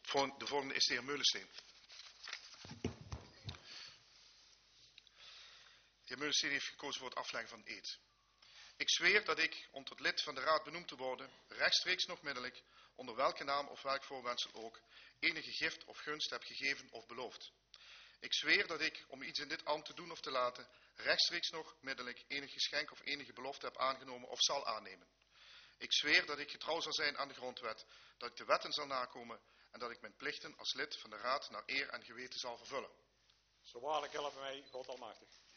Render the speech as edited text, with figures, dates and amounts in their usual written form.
De volgende is de heer Meulensteen. De heer Meulensteen heeft gekozen voor het afleggen van eed. Ik zweer dat ik, om tot lid van de Raad benoemd te worden, rechtstreeks nog middelijk, onder welke naam of welk voorwendsel ook, enige gift of gunst heb gegeven of beloofd. Ik zweer dat ik, om iets in dit ambt te doen of te laten, rechtstreeks nog middelijk enig geschenk of enige belofte heb aangenomen of zal aannemen. Ik zweer dat ik getrouw zal zijn aan de grondwet, dat ik de wetten zal nakomen en dat ik mijn plichten als lid van de Raad naar eer en geweten zal vervullen. Zo waarlijk helpen mij God Almachtig.